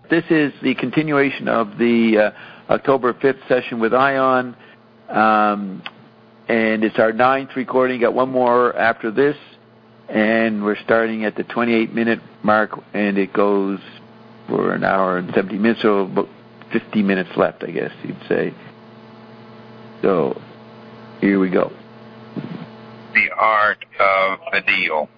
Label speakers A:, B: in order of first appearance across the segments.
A: this is the continuation of the October 5th session with Ion, and it's our 9th recording. Got one more after this, and we're starting at the 28-minute mark, and it goes for an hour and 70 minutes, so about 50 minutes left, I guess you'd say. So, here we go.
B: The art of the deal.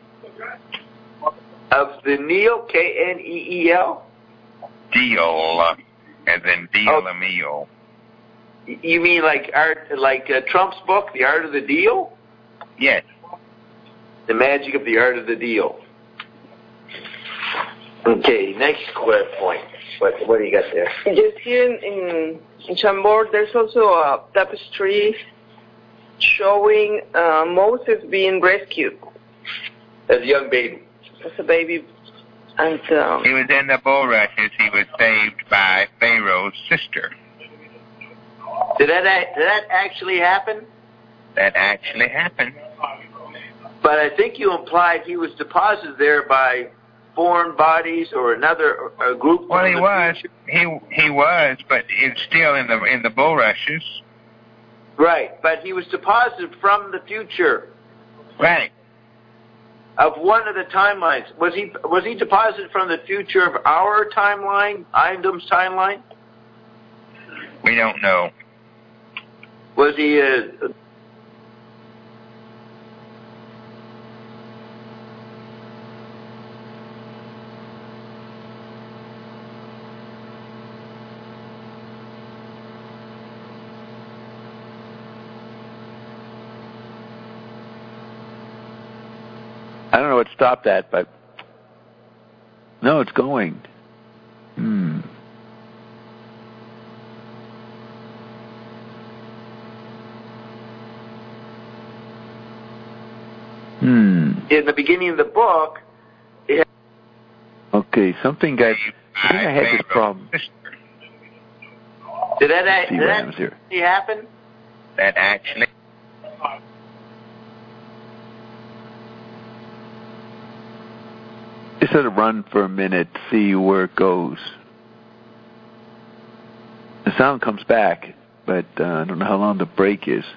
C: Of the Kneel, Kneel?
B: Deal, as in deal a meal.
C: You mean like art, like Trump's book, The Art of the Deal?
B: Yes.
C: The Magic of the Art of the Deal. Okay, next point. What do you got there?
D: Just here in Chambord, there's also a tapestry showing Moses being rescued.
C: As a young baby.
D: As a baby. And
B: he was in the bulrushes. He was saved by Pharaoh's sister.
C: Did that actually happen?
B: That actually happened.
C: But I think you implied he was deposited there by foreign bodies or another group.
B: Well, he was. He was, but it's still in the bulrushes.
C: Right, but he was deposited from the future.
B: Right.
C: Of one of the timelines. Was he deposited from the future of our timeline, Eindham's timeline?
B: We don't know.
C: Was he
A: I don't know what stopped that, but no, it's going.
C: in the beginning of the book?
A: Okay, I think I had this problem.
C: Did that actually happen?
B: That actually.
A: Just let it run for a minute, see where it goes. The sound comes back, but I don't know how long the break is.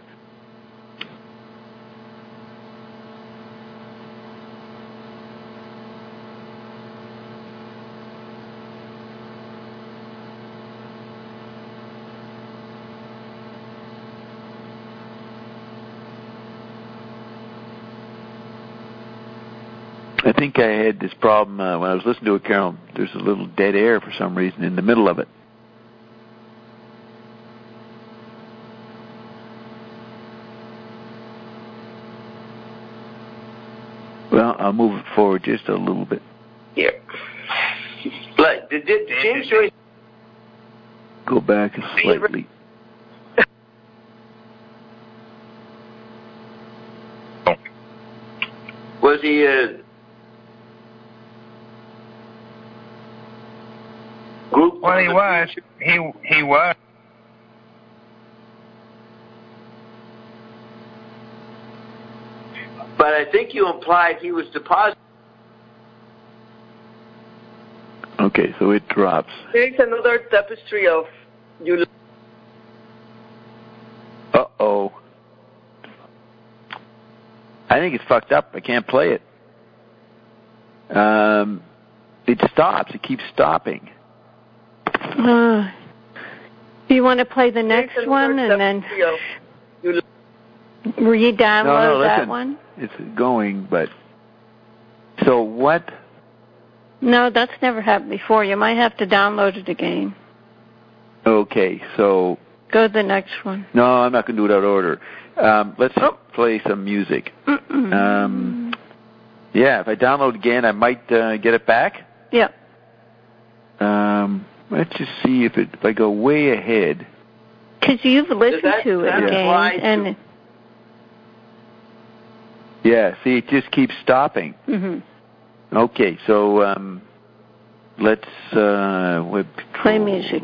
A: I think I had this problem when I was listening to it, Carol. There's a little dead air for some reason in the middle of it. Well, I'll move it forward just a little bit.
C: Yeah. But did James Joyce
A: go back slightly?
C: Was he group?
B: Well, he was. He was.
C: But I think you implied he was deposited.
A: Okay, so it drops.
D: There is another tapestry of you.
A: Uh-oh. I think it's fucked up. I can't play it. It stops. It keeps stopping.
E: Do you want to play the next one and then re-download that one?
A: It's going, but... So what?
E: No, that's never happened before. You might have to download it again.
A: Okay, so...
E: Go to the next one.
A: No, I'm not going to do it out of order. Let's play some music. Yeah, if I download again, I might get it back.
E: Yeah.
A: Let's just see if I go way ahead.
E: Because you've listened to it again, and
A: yeah, see, it just keeps stopping.
E: Mm-hmm.
A: Okay, so let's
E: play music.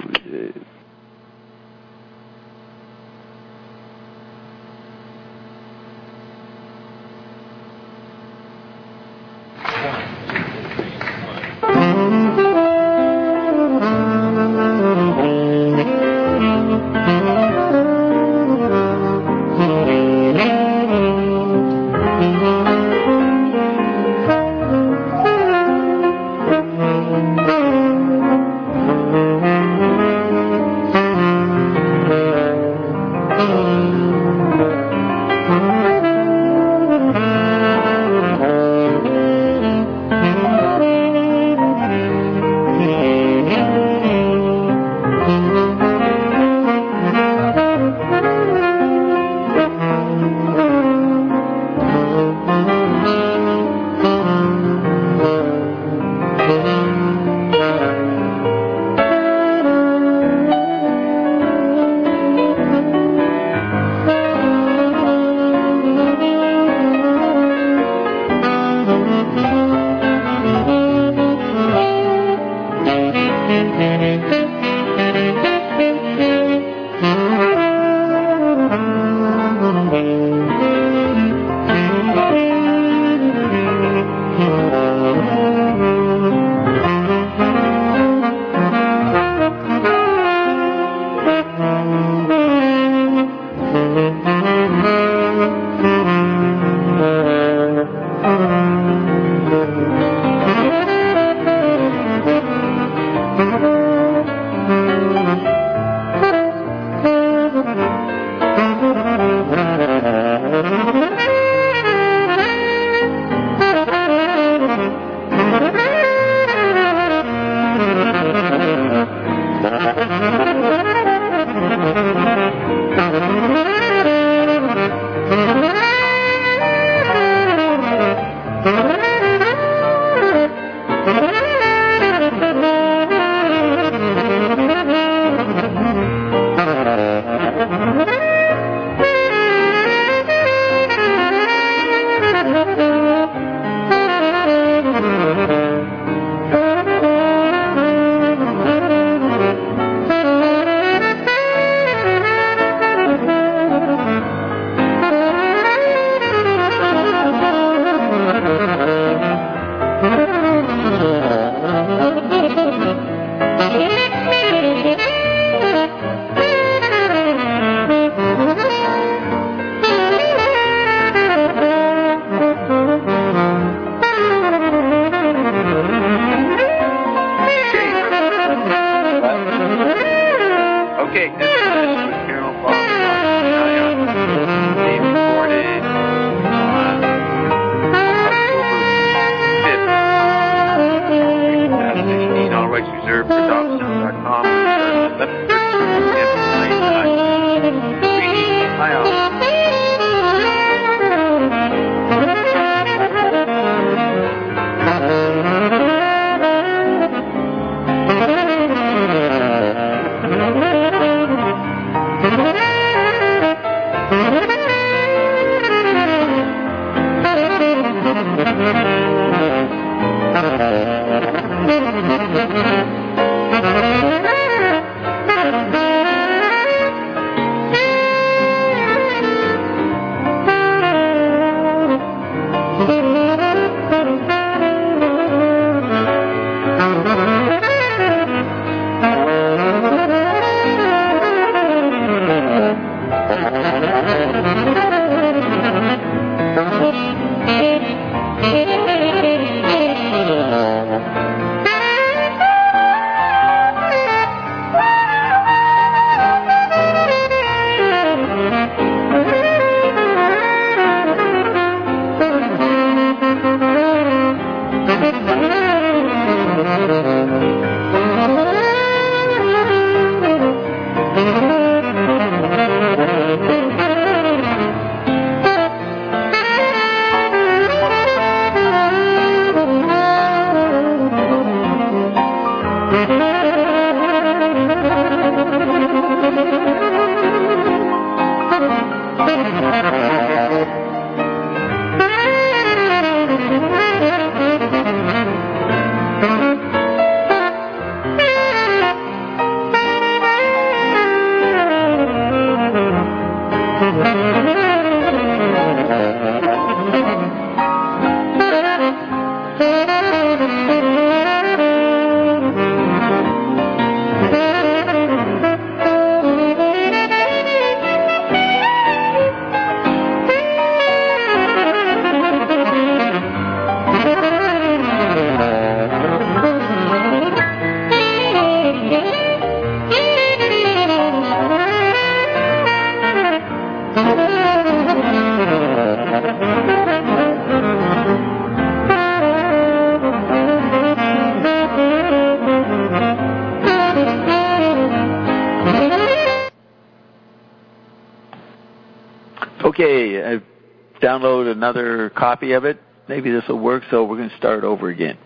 A: Okay, I've downloaded another copy of it. Maybe this will work, so we're going to start over again.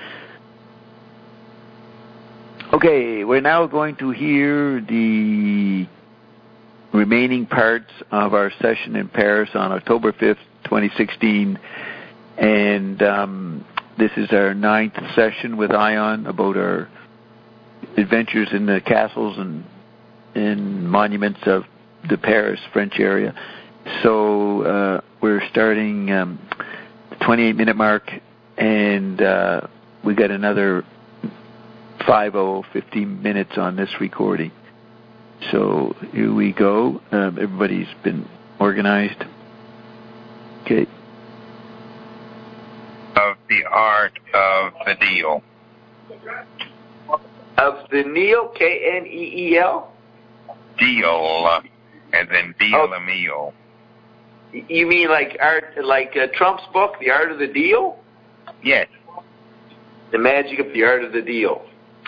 A: Okay, we're now going to hear the remaining parts of our session in Paris on October 5th, 2016. And this is our 9th session with Ion about our adventures in the castles and monuments of the Paris, French area. So we're starting the 28-minute mark, and we got another 15 minutes on this recording. So here we go. Everybody's been organized. Okay.
B: Of the art of the deal.
C: Of the Kneel, Kneel?
B: Deal, as in deal a meal.
C: You mean like art, like Trump's book, The Art of the Deal?
B: Yes.
C: The Magic of the Art of the Deal.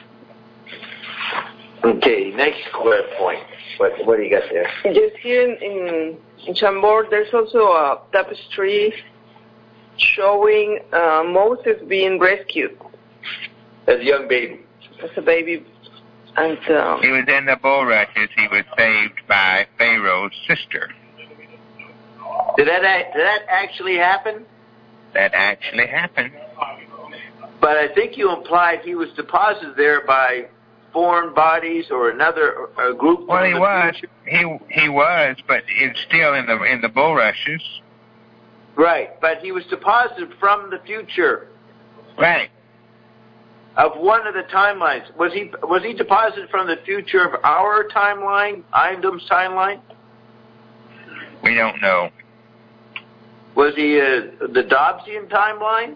C: Okay, next point. What do you got there?
D: Just here in Chambord, there's also a tapestry showing Moses being rescued.
C: As a young baby.
D: As a baby. And
B: he was in the bulrushes. He was saved by Pharaoh's sister.
C: Did that actually happen?
B: That actually happened.
C: But I think you implied he was deposited there by foreign bodies or another group.
B: Well, he was. He was, but it's still in the bulrushes.
C: Right, but he was deposited from the future.
B: Right.
C: Of one of the timelines. Was he deposited from the future of our timeline, Eindham's timeline?
B: We don't know.
C: Was he the Dobbsian timeline?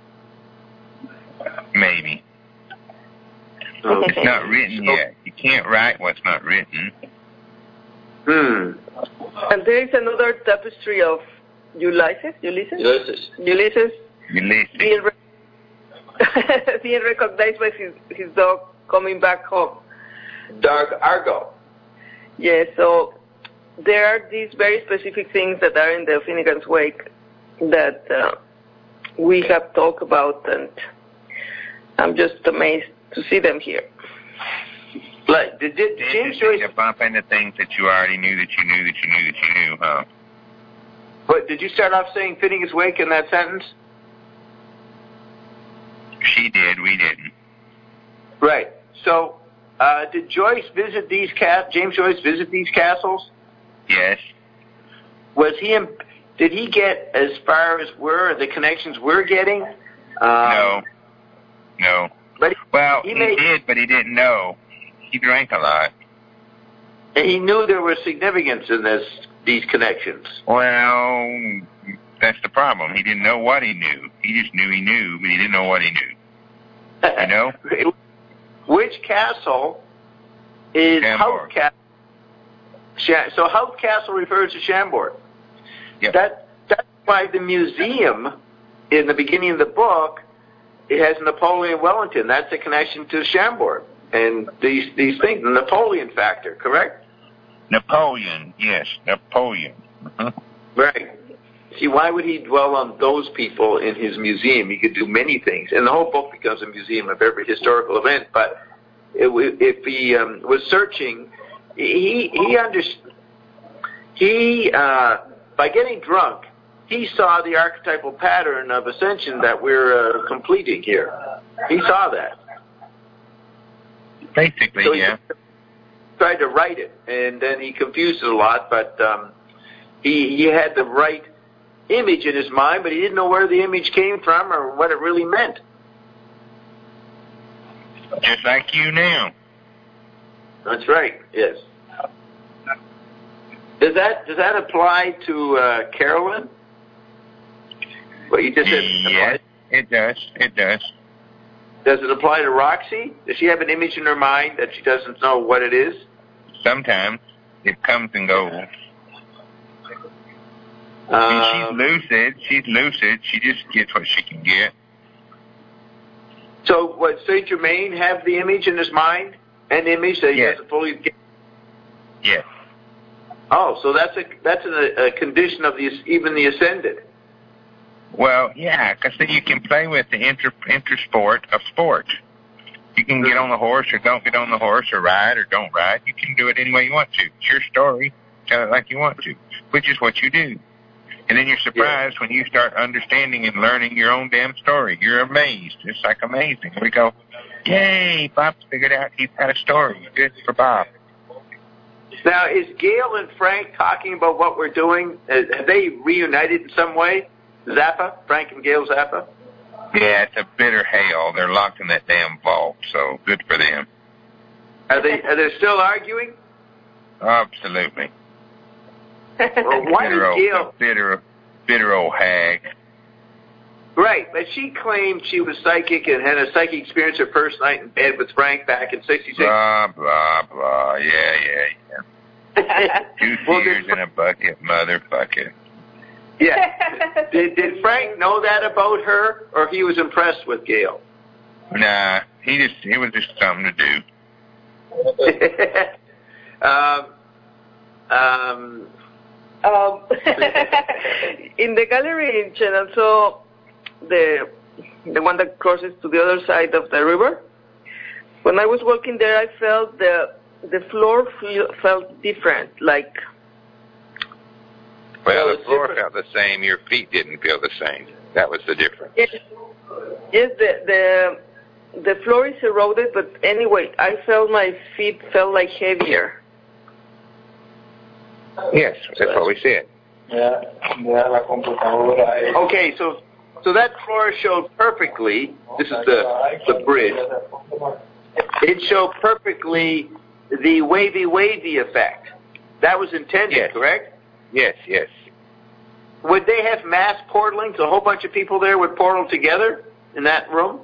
B: Maybe. It's not written yet. You can't write what's not written.
D: And there is another tapestry of Ulysses being recognized by his dog coming back home.
C: Dog Argo.
D: Yeah, so there are these very specific things that are in the Finnegan's Wake that we have talked about, and I'm just amazed to see them here.
C: Like, did James Joyce
B: bump into things that you already knew that you knew that you knew that you knew, huh?
C: But did you start off saying Finnegan's Wake in that sentence?
B: She did. We didn't.
C: Right. So, did Joyce visit these James Joyce visit these castles?
B: Yes.
C: Did he get as far as the connections we're getting?
B: No.
C: But
B: he did, but he didn't know. He drank a lot.
C: And he knew there was significance in these connections.
B: Well, that's the problem. He didn't know what he knew. He just knew he knew, but he didn't know what he knew. You know?
C: Which castle is
B: Chambord.
C: Howth Castle? So Howth Castle refers to Chambord.
B: Yep.
C: That's why the museum in the beginning of the book, it has Napoleon Wellington. That's a connection to Chambord. And these things, the Napoleon factor, correct?
B: Napoleon, yes, Napoleon. Mm-hmm.
C: Right. See, why would he dwell on those people in his museum? He could do many things. And the whole book becomes a museum of every historical event. But if he was searching, by getting drunk, he saw the archetypal pattern of ascension that we're completing here. He saw that.
B: Basically,
C: so
B: yeah.
C: He tried to write it, and then he confused it a lot, but he had the right image in his mind, but he didn't know where the image came from or what it really meant.
B: Just like you now.
C: That's right, yes. Does that apply to Carolyn? What you just said?
B: Yes, it does. It does.
C: Does it apply to Roxy? Does she have an image in her mind that she doesn't know what it is?
B: Sometimes. It comes and goes. She's lucid. She just gets what she can get.
C: So, would Saint Germain have the image in his mind? An image that he
B: yes.
C: doesn't fully get?
B: Yes.
C: Oh, so that's a condition of even the ascended.
B: Well, yeah, because then you can play with the intersport of sport. You can get on the horse or don't get on the horse, or ride or don't ride. You can do it any way you want to. It's your story. Tell it like you want to, which is what you do. And then you're surprised when you start understanding and learning your own damn story. You're amazed. It's like amazing. We go, yay, Bob's figured out he's got a story. Good for Bob.
C: Now, is Gail and Frank talking about what we're doing? Have they reunited in some way? Zappa? Frank and Gail Zappa?
B: Yeah, it's a bitter hell. They're locked in that damn vault, so good for them.
C: Are they still arguing?
B: Absolutely.
C: Well, why did Gail...
B: Bitter old hag.
C: Right, but she claimed she was psychic and had a psychic experience her first night in bed with Frank back in '66.
B: Blah, blah, blah. Yeah. 2 tears in a bucket, motherfucker.
C: Yeah. Did Frank know that about her, or he was impressed with Gail?
B: Nah, it was just something to do.
D: In the gallery in Chenonceau, the one that crosses to the other side of the river, when I was walking there, I felt the floor felt different, like...
B: Well, the floor felt the same. Your feet didn't feel the same. That was the difference.
D: Yes, the floor is eroded, but anyway, I felt my feet felt like heavier.
B: Yes, that's what we said.
C: Okay, so that floor showed perfectly. This is the bridge. It showed perfectly the wavy effect. That was intended, correct?
B: Yes.
C: Would they have mass portalings? A whole bunch of people there would portal together in that room?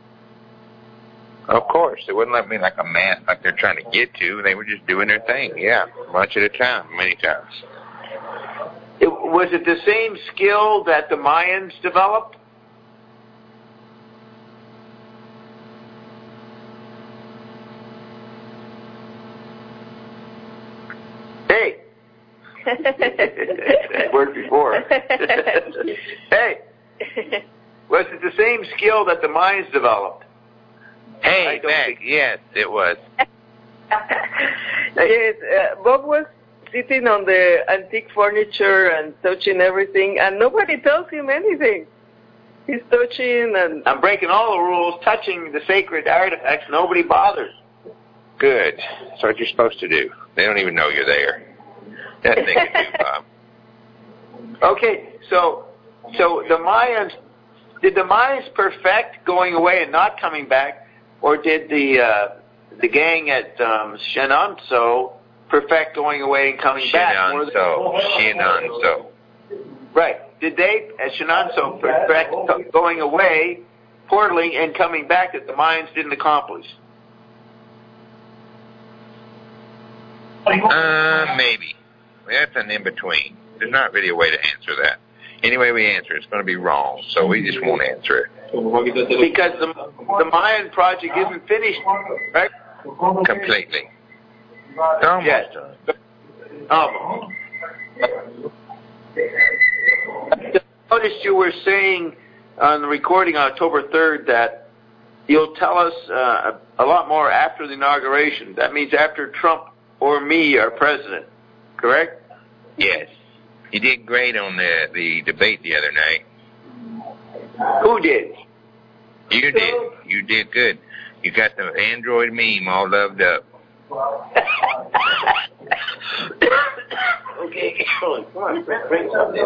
B: Of course. It wouldn't let me like a mass like they're trying to get to. They were just doing their thing, much at a time, many times.
C: Was it the same skill that the Mayans developed? Hey. Word before. Hey. Was it the same skill that the Mayans developed?
B: Hey, Mac, yes, it was.
D: Yes, Bob was sitting on the antique furniture and touching everything, and nobody tells him anything. He's touching and...
C: I'm breaking all the rules, touching the sacred artifacts. Nobody bothers.
B: Good. That's what you're supposed to do. They don't even know you're there. That's they can do, Bob.
C: Okay, so the Mayans... Did the Mayans perfect going away and not coming back, or did the gang at Chenonceau perfect going away and coming back?
B: Chenonceau.
C: Right. Did they at Chenonceau perfect going away, portaling, and coming back that the Mayans didn't accomplish?
B: Maybe. That's an in-between. There's not really a way to answer that. Any way we answer it's going to be wrong, so we just won't answer it.
C: Because the Mayan project isn't finished, right?
B: Completely. Almost done.
C: Almost. I noticed you were saying on the recording on October 3rd that you'll tell us a lot more after the inauguration. That means after Trump or me are president, correct?
B: Yes. You did great on the debate the other night.
C: Who did?
B: You did. You did good. You got the Android meme all loved up.
C: Okay, come on, bring something.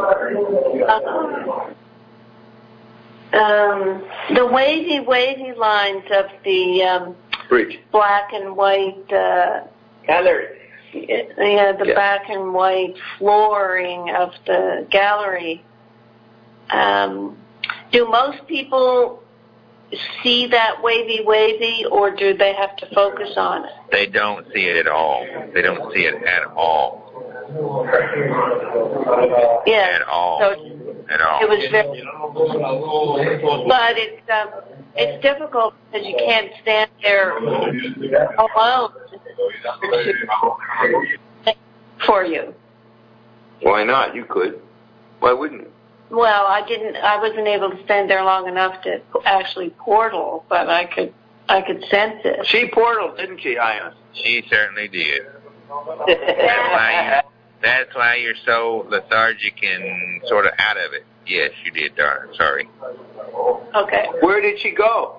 E: The wavy lines of the
C: Bridge.
E: Black and white
C: Gallery.
E: the black and white flooring of the gallery. Do most people see that wavy, or do they have to focus on it?
B: They don't see it at all. They don't see it at all.
E: Yeah.
B: At all.
E: So
B: at all.
E: It was very, but it's difficult because you can't stand there alone for you.
C: Why not? You could. Why wouldn't you?
E: Well, I wasn't able to stand there long enough to actually portal, but I could sense it.
C: She portaled, didn't she, Ion?
B: She certainly did. That's why you're so lethargic and sort of out of it. Yes, you did, darling. Sorry.
E: Okay.
C: Where did she go?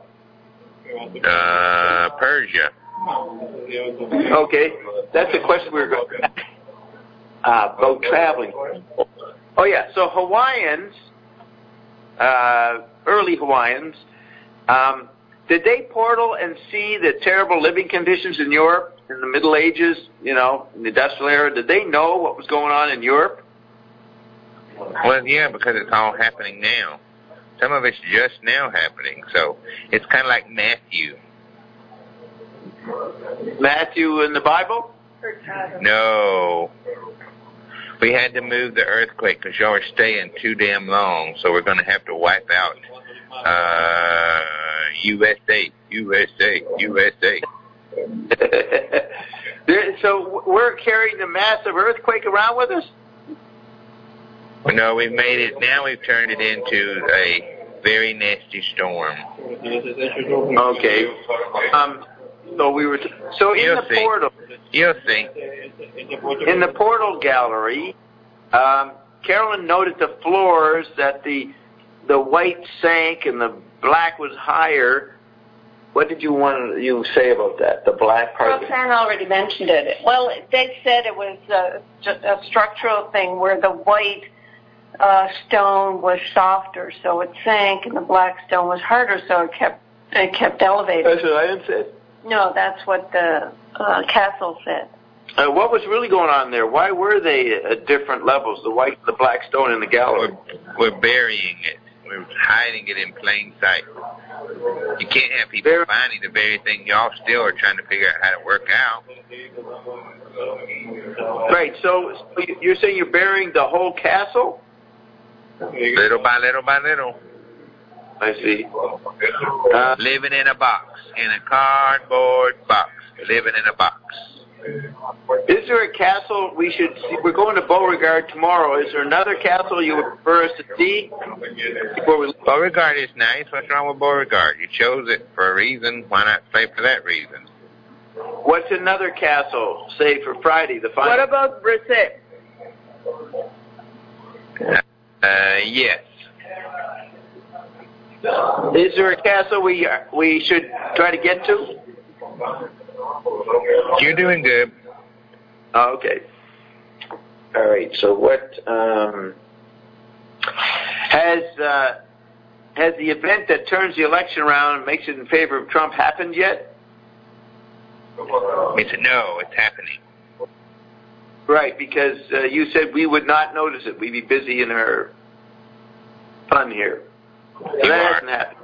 B: Persia.
C: Okay, that's a question we were going to ask. About traveling. Oh, yeah, so Hawaiians, early Hawaiians, did they portal and see the terrible living conditions in Europe in the Middle Ages, in the industrial era? Did they know what was going on in Europe?
B: Well, yeah, because it's all happening now. Some of it's just now happening, so it's kind of like Matthew.
C: Matthew in the Bible?
B: No. We had to move the earthquake because y'all are staying too damn long, so we're going to have to wipe out USA.
C: So we're carrying the massive earthquake around with us?
B: No, we've made it. Now we've turned it into a very nasty storm.
C: Okay. So we were. So in the portal.
B: You'll see.
C: In the portal gallery, Carolyn noted the floors that the white sank and the black was higher. What did you say about that? The black part.
E: Roxanne already mentioned it. Well, they said it was just a structural thing where the white stone was softer, so it sank, and the black stone was harder, so it kept elevating.
C: That's what Ian said?
E: No, that's what the castle said.
C: What was really going on there? Why were they at different levels, the white and the black stone in the gallery?
B: We're burying it. We're hiding it in plain sight. You can't have people finding the very thing y'all still are trying to figure out how to work out.
C: Right, so you're saying you're burying the whole castle?
B: Little by little by little.
C: I see.
B: Living in a box, in a cardboard box. Living in a box.
C: Is there a castle we should see? We're going to Beauregard tomorrow. Is there another castle you would prefer us to see?
B: Beauregard is nice. What's wrong with Beauregard? You chose it for a reason. Why not stay for that reason?
C: What's another castle, say, for Friday, the final?
D: What about Brissett?
B: Yes.
C: Is there a castle we should try to get to?
B: You're doing good.
C: Oh, okay. All right. So what has the event that turns the election around and makes it in favor of Trump happened yet?
B: No, it's happening.
C: Right, because you said we would not notice it. We'd be busy in our fun here. So that hasn't happened.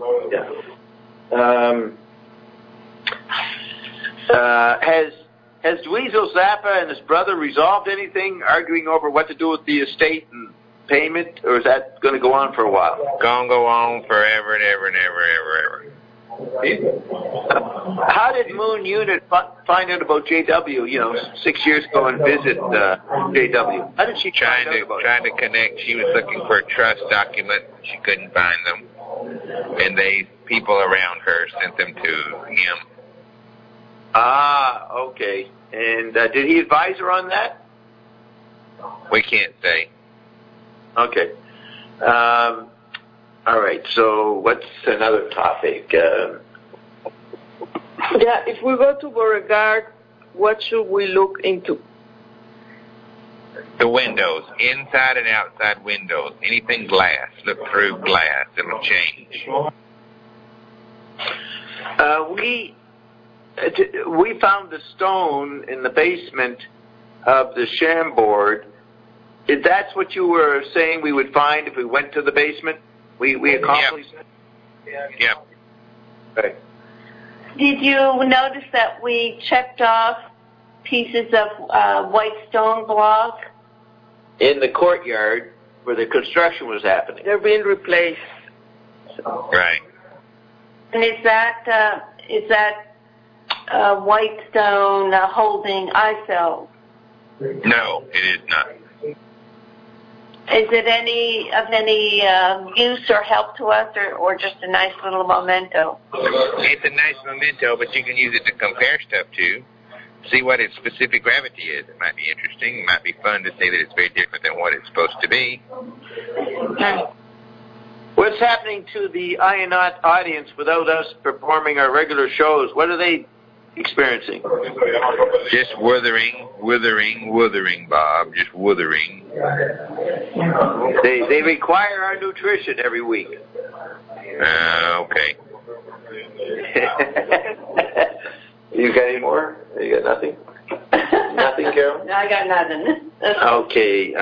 C: Yeah. Has Dweezil Zappa and his brother resolved anything, arguing over what to do with the estate and payment, or is that going to go on for a while?
B: Going to go on forever and ever and ever and ever and ever.
C: How did Moon Unit find out about JW, 6 years ago and visit JW? How did she find out about it?
B: Trying to connect. She was looking for a trust document. She couldn't find them. And people around her sent them to him.
C: Ah, okay. And did he advise her on that?
B: We can't say.
C: Okay. All right. So what's another topic?
D: If we go to Beauregard, what should we look into?
B: The windows, inside and outside windows, anything glass. Look through glass; it'll change.
C: We found the stone in the basement of the Chambord. That's what you were saying we would find if we went to the basement? We accomplished it?
B: Yeah.
C: Right.
E: Did you notice that we checked off pieces of white stone block?
C: In the courtyard where the construction was happening.
D: They're being replaced.
B: Right.
E: And is that white stone holding eye cells?
B: No, it is not.
E: Is it of any use or help to us, or just a nice little memento?
B: It's a nice memento, but you can use it to compare stuff to. See what its specific gravity is. It might be interesting. It might be fun to say that it's very different than what it's supposed to be.
C: What's happening to the Ionaut audience without us performing our regular shows? What are they experiencing?
B: Just withering, Bob. Just withering.
C: They require our nutrition every week.
B: Okay.
C: You got any more? You got nothing? Nothing, Carol?
E: No, I got nothing.
C: Okay.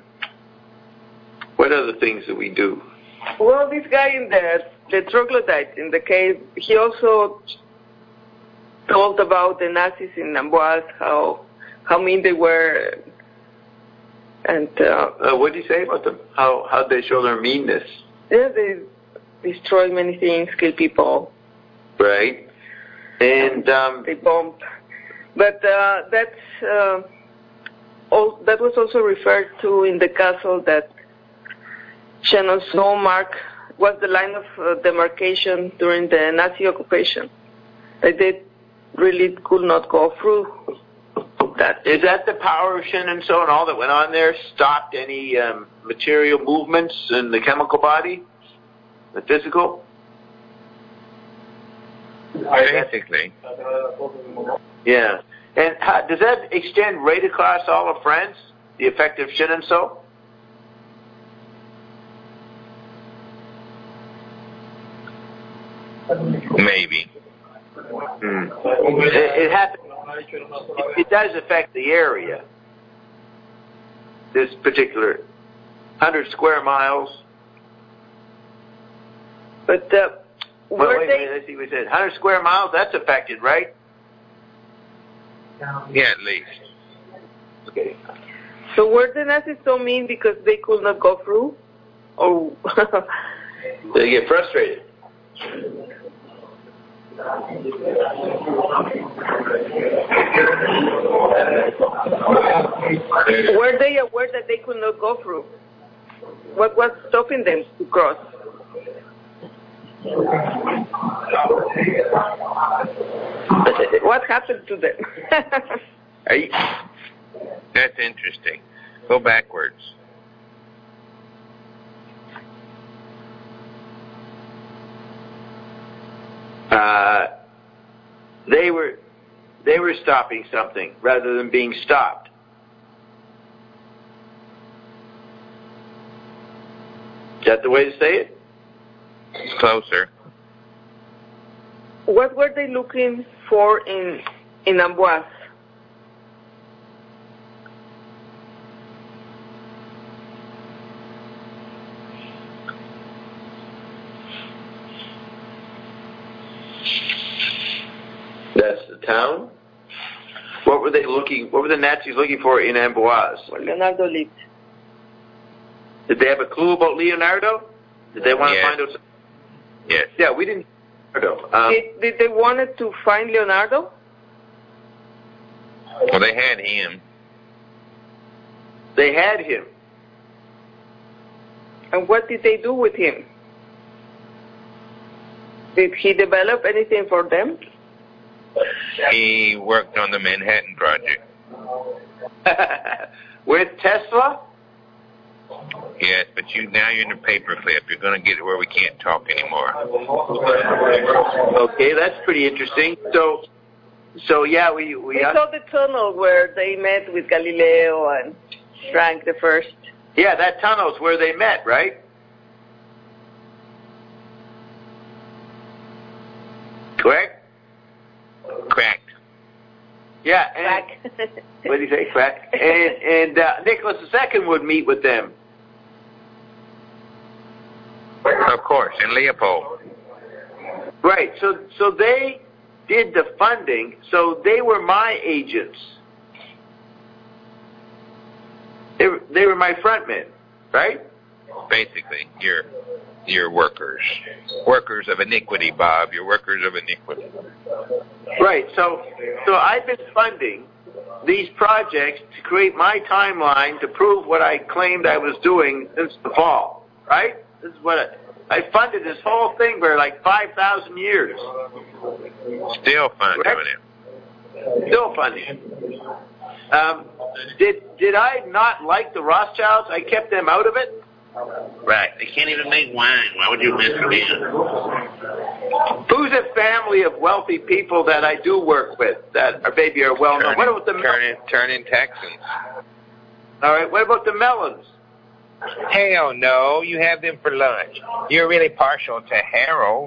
C: What other things do we do?
D: Well, this guy in the troglodyte in the cave, he also told about the Nazis in Amboise, how mean they were, and
C: what did he say about them? How they show their meanness?
D: Yeah, they destroy many things, kill people.
C: Right. And
D: they bomb. But that was also referred to in the castle that Chenonceau mark was the line of demarcation during the Nazi occupation. They really could not go through that.
C: Is that the power of Chenonceau and all that went on there stopped any material movements in the chemical body, the physical?
B: Basically.
C: Yeah. And does that extend right across all of France, the effect of Chenonceau?
B: Maybe.
C: It happens. It does affect the area. This particular 100 square miles.
D: But
C: wait, let's see what it said. 100 square miles, that's affected, right?
B: Yeah, at least.
C: Okay.
D: So were the Nazis so mean because they could not go through? Or
C: they get frustrated.
D: Were they aware that they could not go through? What was stopping them to cross? What happened to them?
B: That's interesting. Go backwards.
C: They were stopping something rather than being stopped. Is that the way to say it?
B: It's closer.
D: What were they looking for in Amboise?
C: That's the town. What were the Nazis looking for in Amboise?
D: Where Leonardo lived.
C: Did they have a clue about Leonardo? Did they want to find out something?
B: Yes.
C: Yeah, we didn't.
D: Did they wanted to find Leonardo?
B: Well, they had him.
C: They had him.
D: And what did they do with him? Did he develop anything for them?
B: He worked on the Manhattan Project.
C: With Tesla?
B: Yes, but now you're in a paperclip. You're going to get it where we can't talk anymore.
C: Okay, that's pretty interesting. So yeah, we
D: saw the tunnel where they met with Galileo and Frank the First.
C: Yeah, that tunnel's where they met, right? Correct?
B: Correct.
C: Yeah. And, what did he say? Correct. And Nicholas II would meet with them.
B: Of course, and Leopold.
C: Right. So they did the funding. So they were my agents. They were my front men, right?
B: Basically, you're workers. Workers of iniquity, Bob. You're workers of iniquity.
C: Right. So I've been funding these projects to create my timeline to prove what I claimed I was doing since the fall, right? This is what I funded this whole thing for like 5,000 years.
B: Still fun doing it.
C: Still funding. Did I not like the Rothschilds? I kept them out of it?
B: Right. They can't even make wine. Why would you mess with them?
C: Who's a family of wealthy people that I do work with that are maybe are well known? What about the
B: Turning Texans?
C: All right. What about the Mellons?
B: Hell no. You have them for lunch. You're really partial to Harold.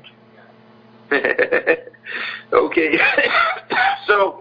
C: Okay. So.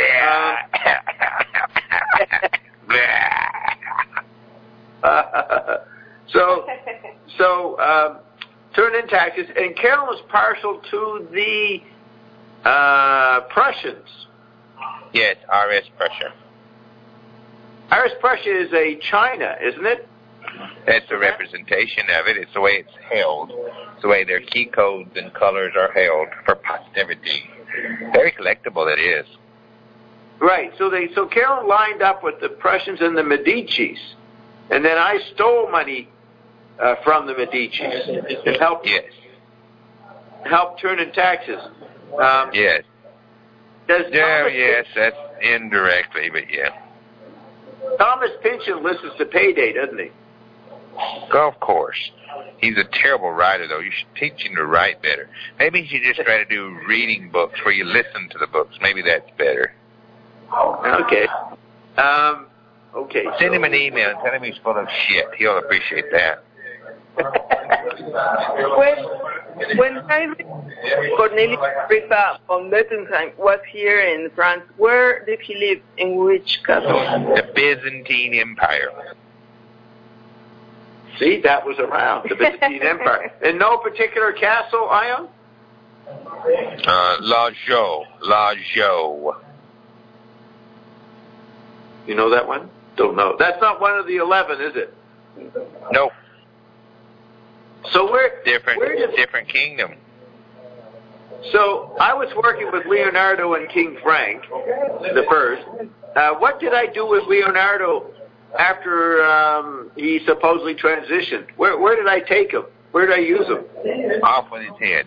C: Turn in taxes, and Carol is partial to the Prussians.
B: Yes, R.S. Prussia.
C: R.S. Prussia is a China, isn't it?
B: That's a representation of it. It's the way it's held. It's the way their key codes and colors are held for posterity. Very collectible it is.
C: Right. So Carol lined up with the Prussians and the Medicis, and then I stole money from the Medicis and helped turn in taxes.
B: Yes. Yes, that's indirectly, but yeah.
C: Thomas Pynchon listens to Payday, doesn't he?
B: Of course. He's a terrible writer, though. You should teach him to write better. Maybe you should just try to do reading books where you listen to the books. Maybe that's better.
C: Okay. Okay.
B: Send him an email and tell him he's full of shit. He'll appreciate that.
D: When Cornelius Agrippa von Bettenheim was here in France, where did he live? In which castle?
B: The Byzantine Empire.
C: See, that was around, the Byzantine Empire. In no particular castle, Ion?
B: La Jo.
C: You know that one? Don't know. That's not one of the 11, is it?
B: Nope.
C: So
B: different kingdom.
C: So I was working with Leonardo and King Frank the first. What did I do with Leonardo after he supposedly transitioned? Where did I take him? Where did I use him?
B: Off with his head.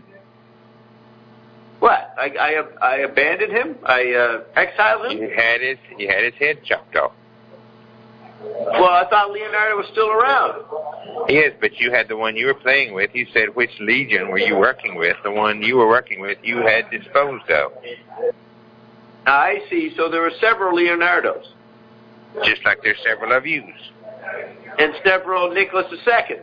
C: What? I abandoned him? I exiled him?
B: You had his head chopped off.
C: Well, I thought Leonardo was still around.
B: Yes, but you had the one you were playing with. You said which legion were you working with? The one you were working with you had disposed of.
C: I see. So there were several Leonardos.
B: Just like there's several of yous.
C: And several Nicholas II.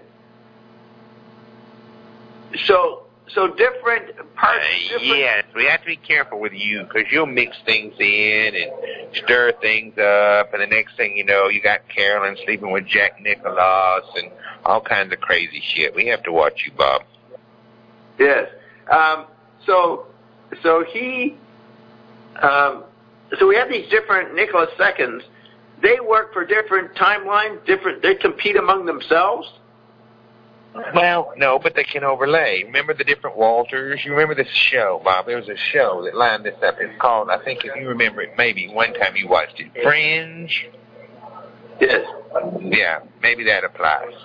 C: So different parts.
B: Yes, we have to be careful with you because you'll mix things in and stir things up, and the next thing you know, you got Carolyn sleeping with Jack Nicklaus and all kinds of crazy shit. We have to watch you, Bob.
C: Yes. So we have these different Nicholas IIs. They work for different timelines. They compete among themselves.
B: Well, no, but they can overlay. Remember the different Walters? You remember this show, Bob? There was a show that lined this up. It's called, I think if you remember it, maybe one time you watched it, Fringe?
C: Yes.
B: Yeah, maybe that applies.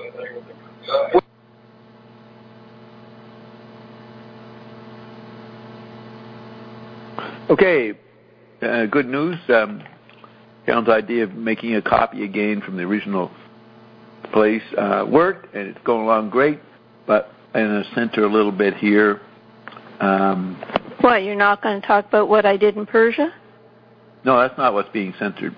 A: Okay, good news. Carolyn's idea of making a copy again from the original place worked, and it's going along great, but I'm going to center a little bit here.
E: What, you're not going to talk about what I did in Persia?
A: No, that's not what's being censored.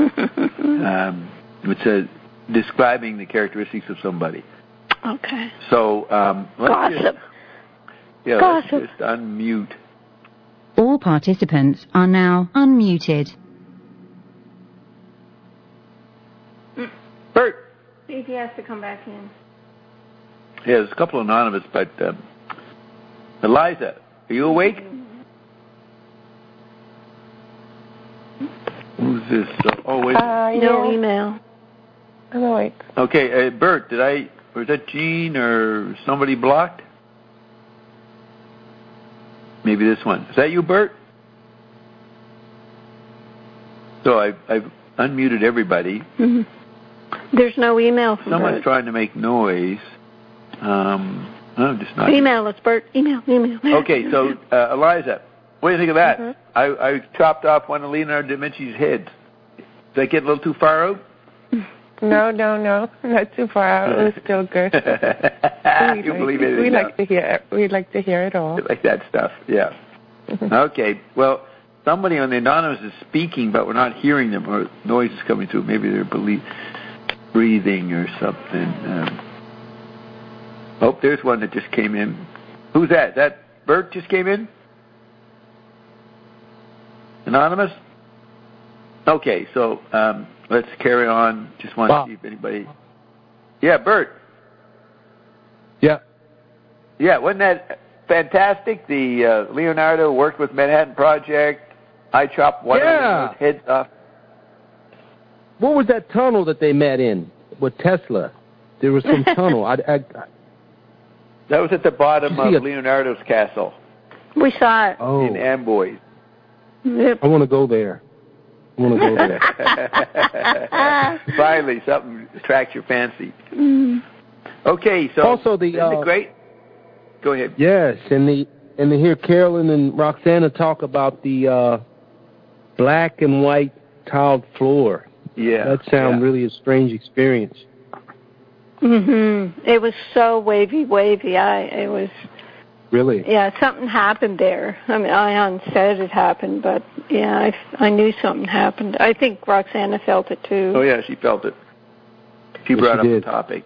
A: It says describing the characteristics of somebody.
E: Okay.
A: So
E: Gossip.
A: Let's just unmute.
F: All participants are now unmuted.
A: Bert!
E: See if he has to come back in.
A: Yeah, there's a couple of anonymous, but Eliza, are you awake? Who's this? Wait.
E: No email.
G: I'm awake.
A: Okay, Bert, was that Gene or somebody blocked? Maybe this one. Is that you, Bert? So I've unmuted everybody.
E: Mm-hmm. There's no email from
A: Someone's
E: Bert.
A: trying to make noise. I'm just not.
E: Email us, Bert. Email.
A: Okay, so Eliza, what do you think of that?
E: Mm-hmm.
A: I chopped off one of Leonardo da Vinci's heads. Did I get a little too far out?
G: No, not too far out. It was still good. We like to hear it all.
A: You like that stuff, yeah. Okay, well, somebody on the Anonymous is speaking, but we're not hearing them, or noise is coming through. Maybe they're breathing or something. Oh, there's one that just came in. Who's that? Is that Bert just came in? Anonymous? Okay, so let's carry on. Just want to see if anybody... Yeah, Bert.
H: Yeah.
A: Yeah, wasn't that fantastic? The Leonardo worked with Manhattan Project. I chopped one of those heads off.
H: What was that tunnel that they met in with Tesla? There was some tunnel.
A: That was at the bottom of Leonardo's castle.
E: We saw it.
H: Oh.
A: In Amboy.
E: Yep.
H: I want to go there.
A: Finally, something attracts your fancy.
E: Mm.
A: Okay, so
H: also the
A: isn't it great? Go ahead.
H: Yes, and to hear Carolyn and Roxana talk about the black and white tiled floor.
A: Yeah,
H: that sounds really a strange experience.
E: Mhm. It was so wavy. It was.
H: Really?
E: Yeah, something happened there. I mean, Ion said it happened, but yeah, I knew something happened. I think Roxana felt it too.
A: Oh yeah, she felt it. She brought up the topic.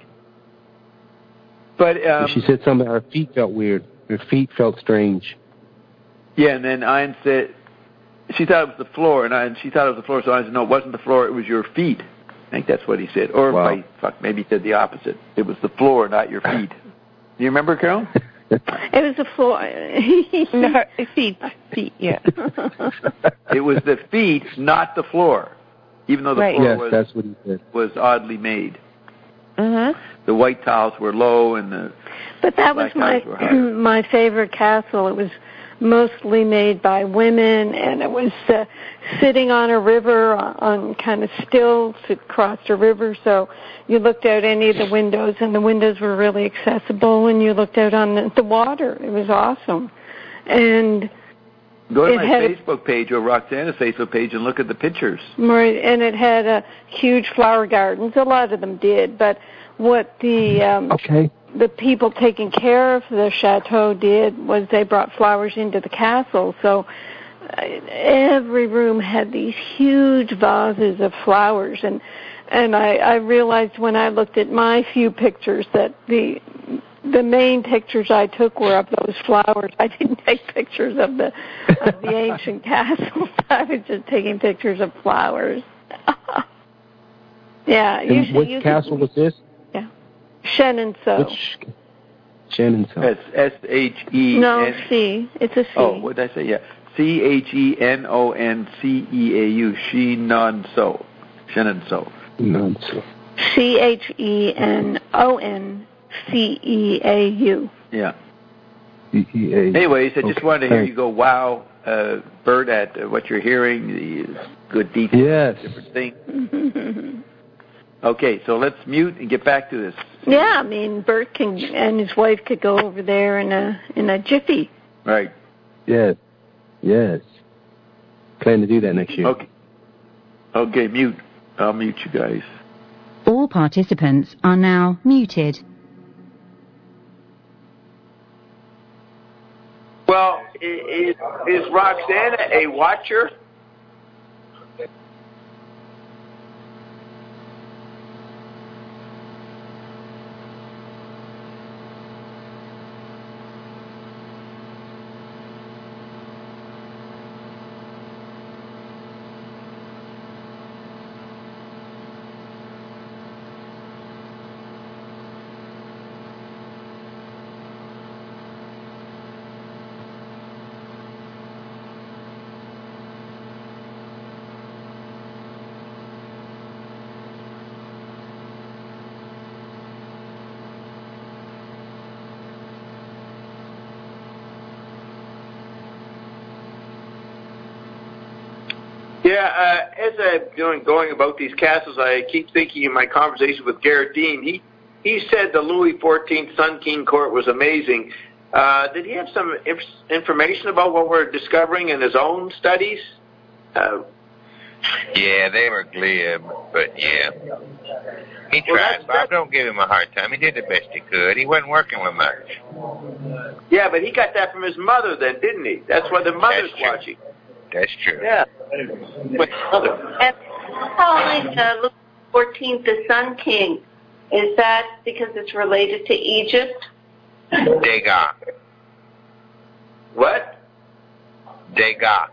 A: But
H: she said something. Her feet felt weird. Her feet felt strange.
A: Yeah, and then Ion said she thought it was the floor, and she thought it was the floor. So Ion said, "No, it wasn't the floor. It was your feet." I think that's what he said. Or maybe he said the opposite. It was the floor, not your feet. Do you remember, Carol?
E: It was the floor.
G: No, feet, yeah.
A: It was the feet, not the floor. Even though the floor
H: that's what he said.
A: Was oddly made.
E: Mm-hmm.
A: The white tiles were low and the
E: But that was my favorite castle. It was mostly made by women, and it was sitting on a river on kind of stilts. It crossed a river, so you looked out any of the windows, and the windows were really accessible, and you looked out on the water. It was awesome. And
A: go to my Facebook page or Roxana's Facebook page and look at the pictures.
E: Right, and it had huge flower gardens. A lot of them did, but what the people taking care of the chateau did was they brought flowers into the castle. So every room had these huge vases of flowers, and I realized when I looked at my few pictures that the main pictures I took were of those flowers. I didn't take pictures of the ancient castles. I was just taking pictures of flowers. Yeah.
H: And which castle was this?
E: Yeah. Chenonceau.
H: Which Chenonceau?
A: It's S-H-E.
E: No, C. It's a C.
A: Oh, what did I say? Yeah. C-H-E-N-O-N-C-E-A-U. Chenonceau. Chenonceau.
E: C-H-E-N-O-N-C-E-A-U.
A: Yeah.
H: C-E-A-U.
A: Anyways, I just wanted to hear you go, wow, Bert, at what you're hearing, the good details, different things. Okay, so let's mute and get back to this.
E: Yeah, I mean, Bert and his wife could go over there in a jiffy.
A: Right.
H: Yes. Plan to do that next year.
A: Okay, mute. I'll mute you guys.
F: All participants are now muted.
C: Well, is Roxana a watcher? Yeah, as I'm going about these castles, I keep thinking in my conversation with Garrett Dean, he said the Louis XIV Sun King Court was amazing. Did he have some information about what we're discovering in his own studies?
B: Yeah, they were glib, but yeah. He tried. Bob, don't give him a hard time. He did the best he could. He wasn't working with much.
C: Yeah, but he got that from his mother then, didn't he? That's why the mother's watching.
B: That's true.
C: Yeah. With mother.
E: And calling Louis XIV the Sun King, is that because it's related to Egypt?
B: Degas.
C: What?
B: Degas.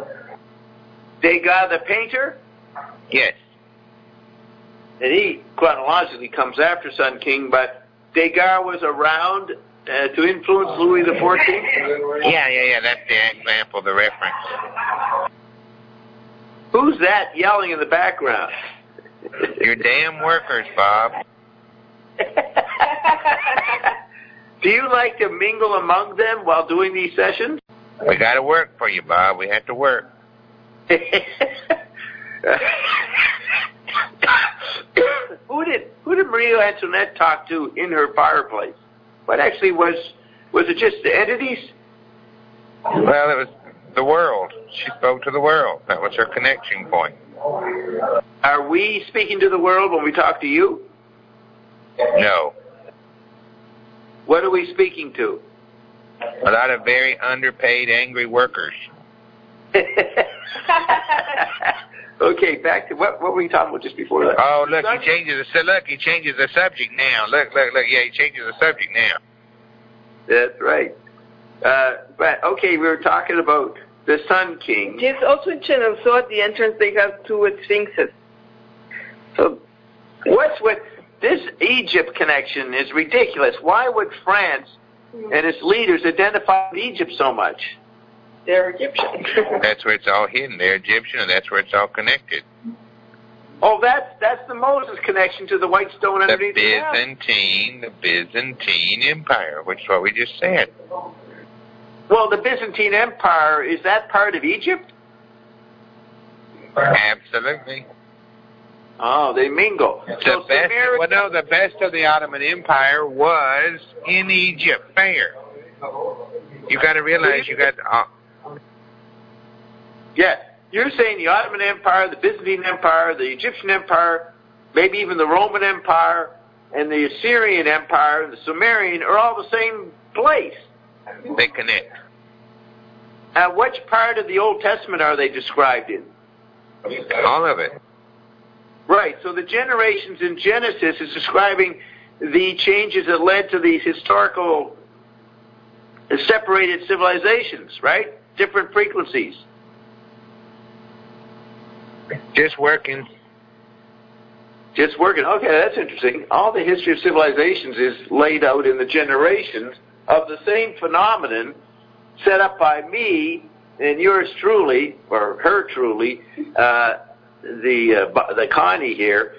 C: Degas the painter?
B: Yes.
C: And he chronologically comes after Sun King, but Degas was around to influence Louis XIV?
B: Yeah. That's the example, the reference.
C: Who's that yelling in the background?
B: Your damn workers, Bob.
C: Do you like to mingle among them while doing these sessions?
B: We got to work for you, Bob. We have to work. Who did Marie Antoinette talk to in her fireplace? What actually was it just the entities? Well, it was the world. She spoke to the world. That was her connection point.
C: Are we speaking to the world when we talk to you?
B: No.
C: What are we speaking to?
B: A lot of very underpaid, angry workers.
C: Okay, back to what were we talking about just before that?
B: Oh, look, he changes the subject now. Look, yeah, he changes the subject now.
C: That's right. But, okay, we were talking about the Sun King.
D: Yes, also in Chenonceau at the entrance they have two sphinxes. So,
C: what's with this Egypt connection is ridiculous. Why would France and its leaders identify with Egypt so much?
D: They're Egyptian.
B: That's where it's all hidden. They're Egyptian, and that's where it's all connected.
C: Oh, that's the Moses connection to the white stone underneath
B: the Byzantine Empire, which is what we just said.
C: Well, the Byzantine Empire, is that part of Egypt?
B: Absolutely.
C: Oh, they mingle.
B: The best of the Ottoman Empire was in Egypt. Fair. You got to realize
C: Yeah, you're saying the Ottoman Empire, the Byzantine Empire, the Egyptian Empire, maybe even the Roman Empire, and the Assyrian Empire, and the Sumerian are all the same place.
B: They connect.
C: Which part of the Old Testament are they described in?
B: All of it.
C: Right, so the generations in Genesis is describing the changes that led to these historical separated civilizations, right? Different frequencies.
B: Just working.
C: Okay, that's interesting. All the history of civilizations is laid out in the generations of the same phenomenon set up by me and yours truly, or her truly, the Connie here.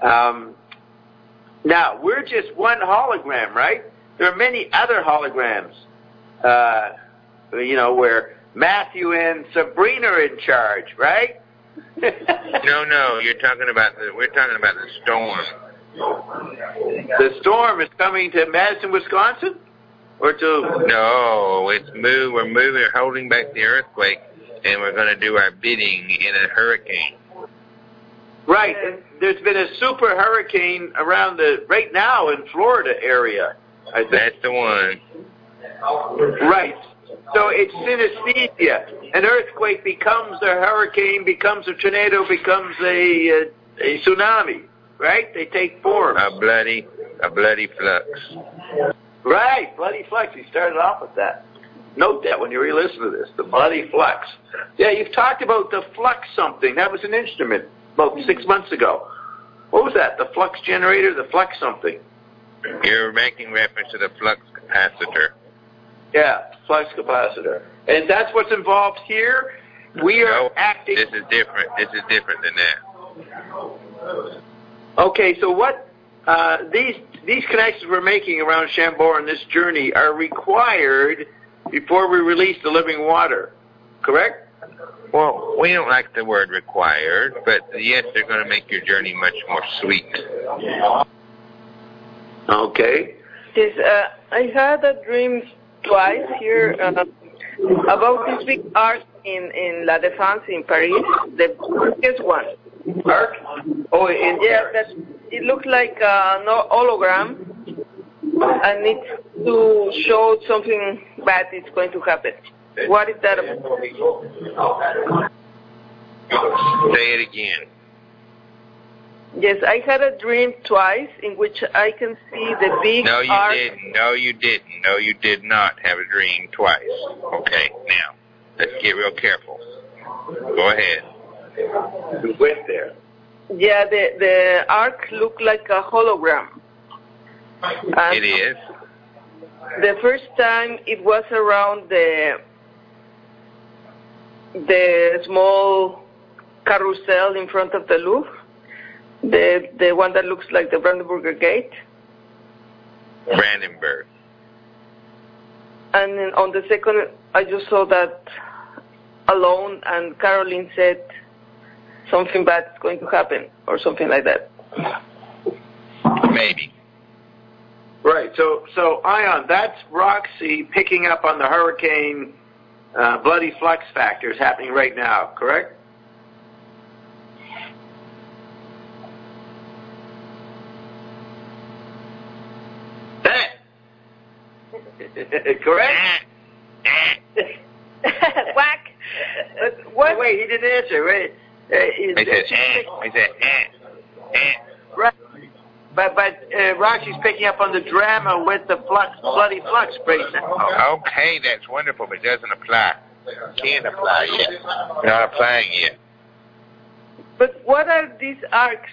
C: Now, we're just one hologram, right? There are many other holograms, where Matthew and Sabrina are in charge, right?
B: No, we're talking about the storm.
C: The storm is coming to Madison, Wisconsin? Or to...
B: No, we're moving, holding back the earthquake, and we're going to do our bidding in a hurricane.
C: Right. And there's been a super hurricane around right now in Florida area, I think.
B: That's the one.
C: Right. So it's synesthesia. An earthquake becomes a hurricane, becomes a tornado, becomes a tsunami. Right? They take form.
B: A bloody flux.
C: Right, bloody flux. He started off with that. Note that when you re-listen to this, the bloody flux. Yeah, you've talked about the flux something. That was an instrument about 6 months ago. What was that? The flux generator, the flux something?
B: You're making reference to the flux capacitor.
C: Yeah, flux capacitor. And that's what's involved here? We are acting...
B: This is different. This is different than that.
C: Okay, so what... These connections we're making around Chambord in this journey are required before we release the living water, correct?
B: Well, We don't like the word required, but yes, they're going to make your journey much more sweet.
C: Okay.
D: Yes, I had a dream twice here about this big arc in La Défense in Paris, the biggest one.
C: Arc? Oh,
D: that it looked like an hologram, and it's to show something bad is going to happen. What is that about?
B: Say it again.
D: Yes, I had a dream twice in which I can see the big arc.
B: No, you did not have a dream twice. Okay, now, let's get real careful. Go ahead.
C: We went there.
D: Yeah, the arc looked like a hologram. And
B: it is.
D: The first time it was around the small carousel in front of the Louvre. The one that looks like the Brandenburger Gate.
B: Brandenburg.
D: And then on the second, I just saw that alone, and Caroline said something bad is going to happen, or something like that.
B: Maybe.
C: Right. So Ion, that's Roxy picking up on the hurricane bloody flux factors happening right now, correct? Correct?
D: Whack. What?
C: Wait, he didn't answer. Wait.
B: He said,
C: Right. But Roxy's picking up on the drama with the bloody flux breakdown.
B: Okay, that's wonderful, but it doesn't apply. Can't apply yet. We're not applying yet.
D: But what are these arcs?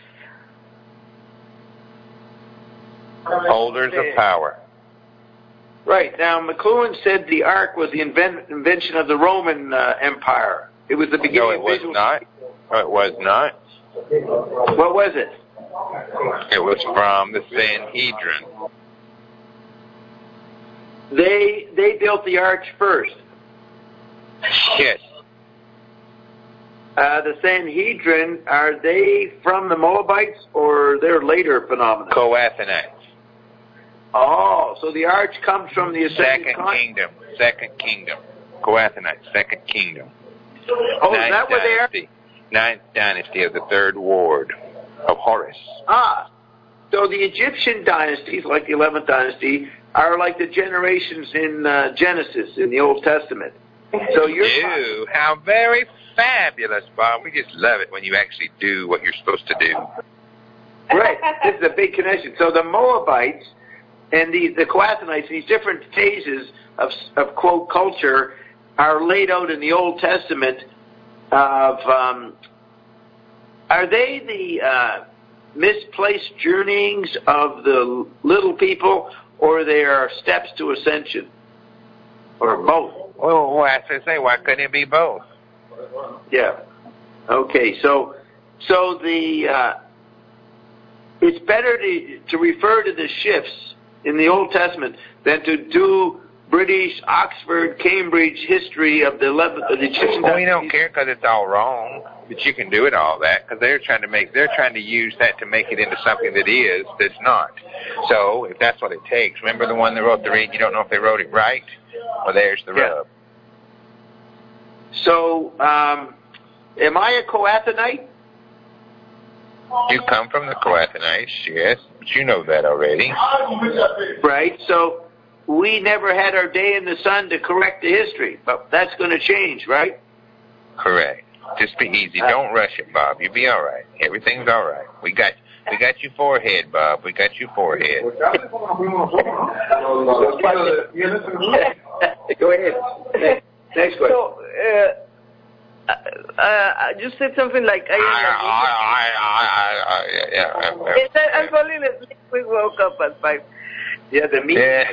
B: Holders of power.
C: Right. Now, McLuhan said the ark was the invention of the Roman Empire. It was the beginning.
B: No, it was not. It was not.
C: What was it?
B: It was from the Sanhedrin.
C: They built the arch first.
B: Yes.
C: The Sanhedrin, are they from the Moabites or they're later phenomena?
B: Coathenites.
C: Oh, so the arch comes from the
B: Second Kingdom. Coathenites, Second Kingdom.
C: Oh, is that where they are?
B: Ninth dynasty of the third ward of Horus.
C: Ah, so the Egyptian dynasties, like the 11th dynasty, are like the generations in Genesis in the Old Testament. So you're
B: how very fabulous, Bob. We just love it when you actually do what you're supposed to do.
C: Right. This is a big connection. So the Moabites and the Coathenites, these different phases of quote culture, are laid out in the Old Testament. Are they the misplaced journeyings of the little people, or they are steps to ascension, or both?
B: Well, I have to say, why couldn't it be both?
C: Yeah. Okay. So the it's better to refer to the shifts in the Old Testament than to do British, Oxford, Cambridge history of the Egyptian.
B: Well, we don't care because it's all wrong, but you can do it all that because they're trying to use that to make it into something that's not. So if that's what it takes, remember the one that wrote the read, you don't know if they wrote it right? Well, there's the rub.
C: So, am I a Coathonite?
B: You come from the Coathonites, yes, but you know that already.
C: Right, so we never had our day in the sun to correct the history, but that's going to change, right?
B: Correct. Just be easy. Don't rush it, Bob. You'll be all right. Everything's all right. We got your forehead, Bob. We got your forehead.
C: Go ahead. Next question.
D: So, you said something like, I'm falling asleep. We woke up at 5.
C: Yeah, the meeting.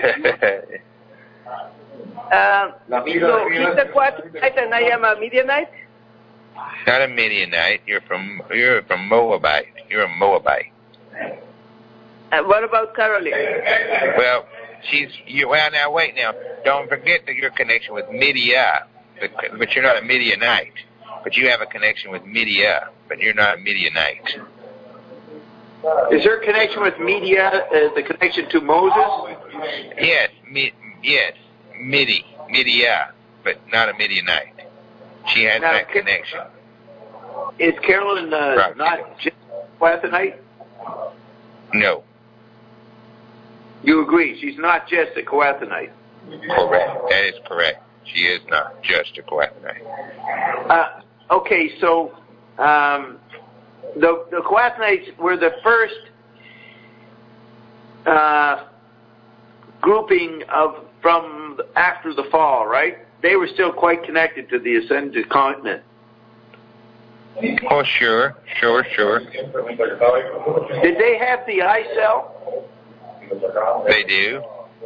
D: So he's a Quaternite and I am a Midianite?
B: Not a Midianite. You're from Moabite. You're a Moabite.
D: What about Caroline?
B: Well, now wait now. Don't forget that your connection with Midia, but you're not a Midianite. But you have a connection with Midia, but you're not a Midianite.
C: Is there a connection with Midia, the connection to Moses?
B: Yes, Midia, but not a Midianite. She has that connection.
C: Is Carolyn not just Kohathite?
B: No.
C: You agree, she's not just a Kohathite?
B: Correct. That is correct. She is not just a Kohathite.
C: Okay, so the Kohathites were the first grouping from after the fall, right? They were still quite connected to the ascended continent.
B: Oh, sure.
C: Did they have the eye cell?
B: They do.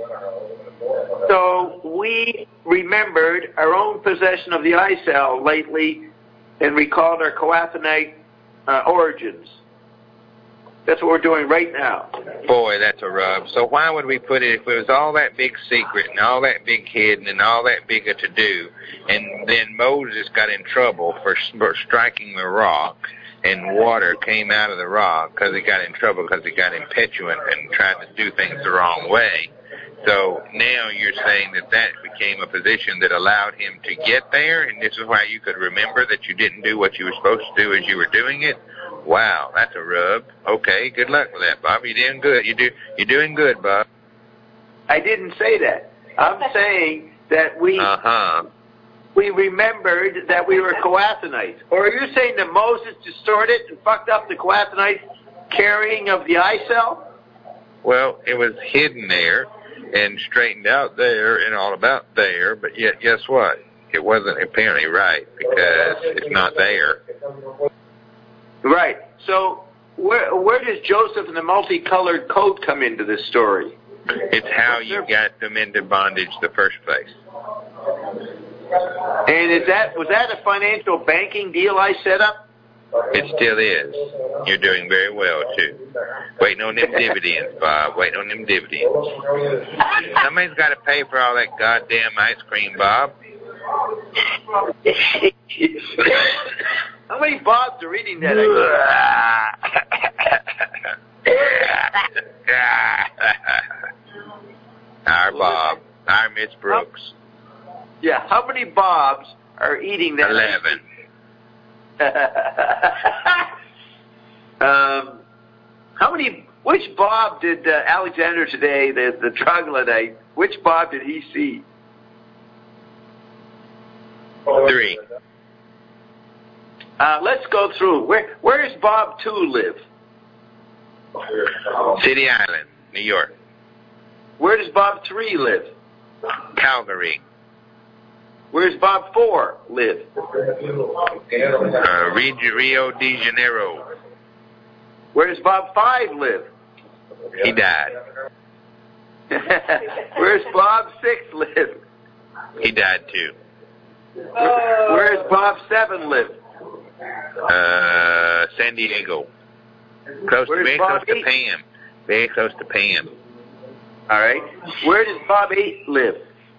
C: So we remembered our own possession of the eye cell lately and recalled our Kohathite origins. That's what we're doing right now.
B: Boy, that's a rub. So why would we put it, if it was all that big secret and all that big hidden and all that big a to-do, and then Moses got in trouble for striking the rock, and water came out of the rock because he got in trouble because he got impetuous and tried to do things the wrong way. So now you're saying that became a position that allowed him to get there, and this is why you could remember that you didn't do what you were supposed to do as you were doing it? Wow, that's a rub. Okay, good luck with that, Bob. You're doing good. You're doing good, Bob.
C: I didn't say that. I'm saying that we remembered that we were Kohathite. Or are you saying that Moses distorted and fucked up the Kohathite carrying of the eye cell?
B: Well, it was hidden there and straightened out there and all about there, but yet guess what? It wasn't apparently right because it's not there.
C: Right. So where does Joseph and the multicolored coat come into this story?
B: It's how you got them into bondage the first place.
C: And was that a financial banking deal I set up?
B: It still is. You're doing very well, too. Waiting on them dividends, Bob. Waiting on them dividends. Somebody's got to pay for all that goddamn ice cream, Bob.
C: How many Bobs are eating that?
B: Our Bob. Our Miss Brooks.
C: Yeah, how many Bobs are eating that?
B: 11.
C: Which Bob did Alexander today, the troglodyte, which Bob did he see?
B: 3.
C: Let's go through. Where does Bob 2 live?
B: City Island, New York.
C: Where does Bob 3 live?
B: Calgary.
C: Where does Bob 4 live?
B: Rio de Janeiro.
C: Where does Bob 5 live?
B: He died.
C: Where does Bob 6 live?
B: He died too.
C: Where does Bob 7 live?
B: San Diego. Very close to Pam. Very close to Pam.
C: All right. Where does Bob 8 live?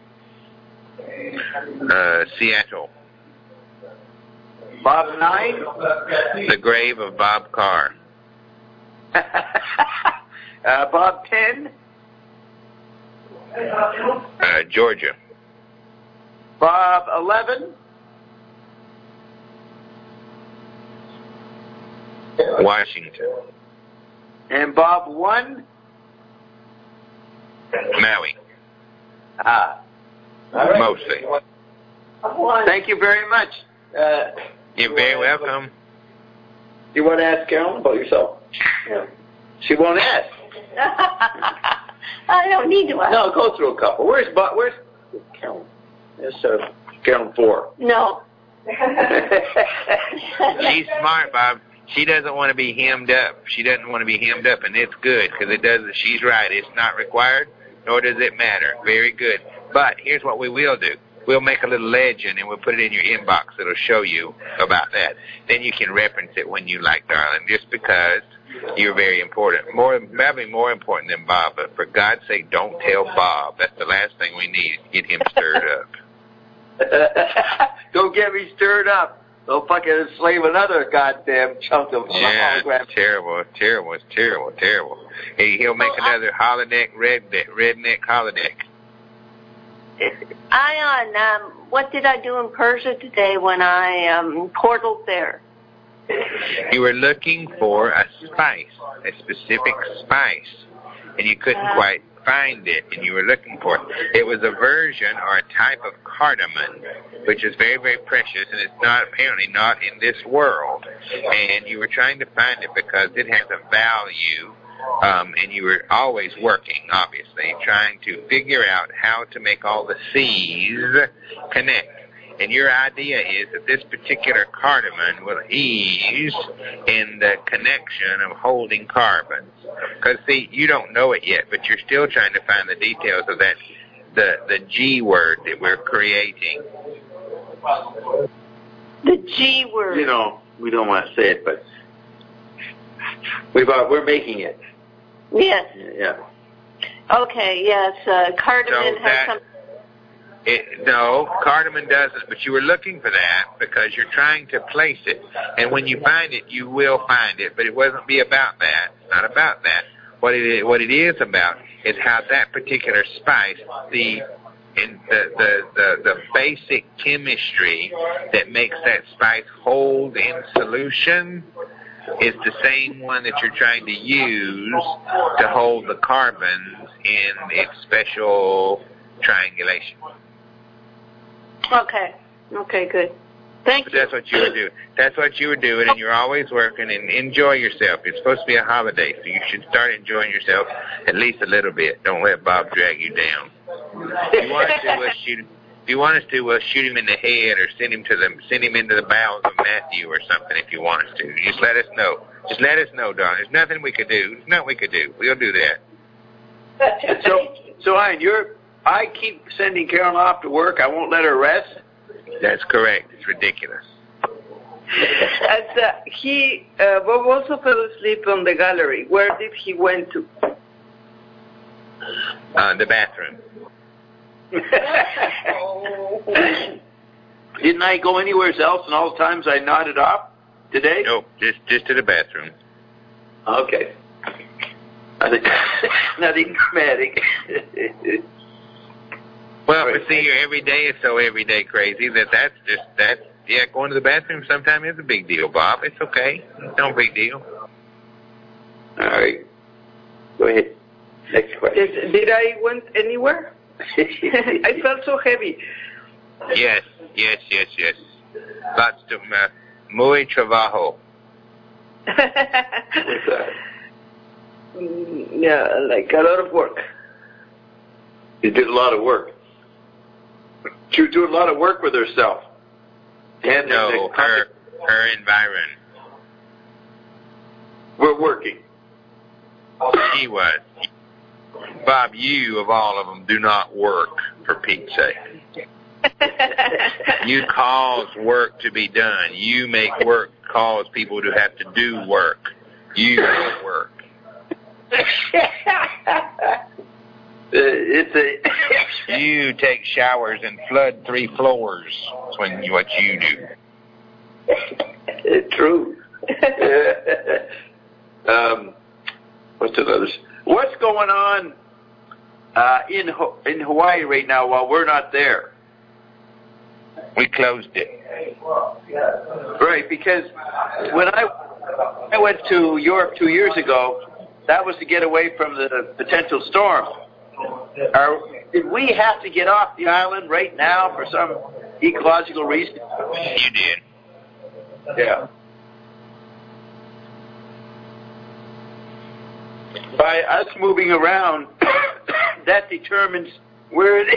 B: Seattle.
C: Bob 9?
B: The grave of Bob Carr.
C: Bob 10?
B: Georgia.
C: Bob 11?
B: Washington.
C: And Bob 1?
B: Maui. Mostly.
C: Thank you very much.
B: You're very welcome.
C: You want to ask Carolyn about yourself? Yeah. She won't ask.
E: I don't need to ask.
C: No, go through a couple. Where's Carolyn? Yes, Carolyn 4.
E: No.
B: She's smart, Bob. She doesn't want to be hemmed up. She doesn't want to be hemmed up, and it's good because it does. She's right. It's not required, nor does it matter. Very good. But here's what we will do. We'll make a little legend, and we'll put it in your inbox. It'll show you about that. Then you can reference it when you like, darling, just because you're very important. Probably more important than Bob, but for God's sake, don't tell Bob. That's the last thing we need, get him stirred up.
C: Don't get me stirred up. they'll fucking enslave another goddamn chunk of hologram.
B: It's terrible. He'll make another redneck holodeck.
E: Ion, what did I do in Persia today when I portaled there?
B: You were looking for a spice, a specific spice, and you couldn't quite find it, and you were looking for it. It was a version or a type of cardamom, which is very, very precious, and it's apparently not in this world. And you were trying to find it because it has a value, and you were always working, obviously, trying to figure out how to make all the C's connect. And your idea is that this particular cardamom will ease in the connection of holding carbons. Because, see, you don't know it yet, but you're still trying to find the details of that, the G word that we're creating.
E: The G word.
C: You know, we don't want to say it, but we're making it.
E: Yes.
C: Yeah.
E: Okay, yes. Cardamom has some...
B: No, cardamom doesn't, but you were looking for that because you're trying to place it. And when you find it, you will find it, but it wasn't be about that. It's not about that. What it is about is how that particular spice, the basic chemistry that makes that spice hold in solution is the same one that you're trying to use to hold the carbons in its special triangulation.
E: Okay, good. Thank you.
B: That's what you were doing. That's what you were doing, and you're always working, and enjoy yourself. It's supposed to be a holiday, so you should start enjoying yourself at least a little bit. Don't let Bob drag you down. If you want us to, we'll shoot him in the head or send him into the bowels of Matthew or something if you want us to. Just let us know. Just let us know, darling. There's nothing we could do. There's nothing we could do. We'll do that.
C: So Ian, I keep sending Carolyn off to work. I won't let her rest.
B: That's correct. It's ridiculous.
D: Bob also fell asleep on the gallery. Where did he went to?
B: The bathroom.
C: Didn't I go anywhere else and all the times I nodded off today?
B: Nope, just to the bathroom.
C: Okay. Nothing dramatic.
B: Well, but see, your everyday is so everyday crazy that's going to the bathroom sometimes is a big deal, Bob. It's okay. It's no big deal.
C: All right. Go ahead. Next question.
D: Did I went anywhere? I felt so heavy.
B: Yes. Lots of muy trabajo.
C: What's that?
D: Yeah, like a lot of work.
C: You did a lot of work. She was doing a lot of work with herself. And
B: no, her environment.
C: We're working.
B: She was. Bob, you, of all of them, do not work, for Pete's sake. You cause work to be done. You make work cause people to have to do work. You don't work. You take showers and flood 3 floors. That's what you do.
C: True. What's another? What's going on in Hawaii right now while we're not there?
B: We closed it.
C: Right, because when I went to Europe 2 years ago, that was to get away from the potential storm. Did we have to get off the island right now for some ecological reason?
B: You did.
C: Yeah. By us moving around, that determines where